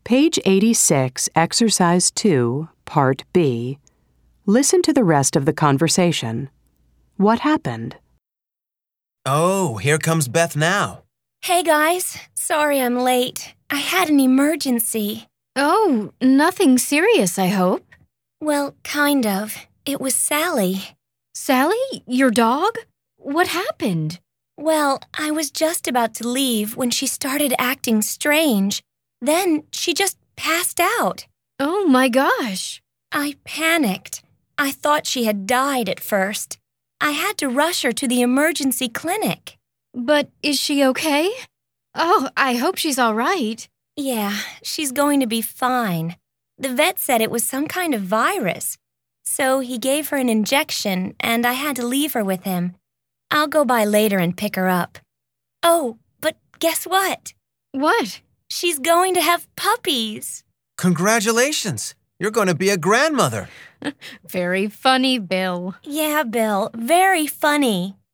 Page 86, Exercise 2, Part B. Listen to the rest of the conversation. What happened? Oh, here comes Beth now. Hey guys, sorry I'm late. I had an emergency. Oh, nothing serious, I hope. Well, kind of. It was Sally. Sally, your dog? What happened? Well, I was just about to leave when she started acting strange. Then she just passed out. Oh my gosh. I panicked. I thought she had died at first. I had to rush her to the emergency clinic. But is she okay? Oh, I hope she's all right. Yeah, she's going to be fine. The vet said it was some kind of virus. So he gave her an injection, and I had to leave her with him. I'll go by later and pick her up. Oh, but guess what? What? She's going to have puppies. Congratulations. You're going to be a grandmother. Very funny, Bill. Yeah, Bill, very funny.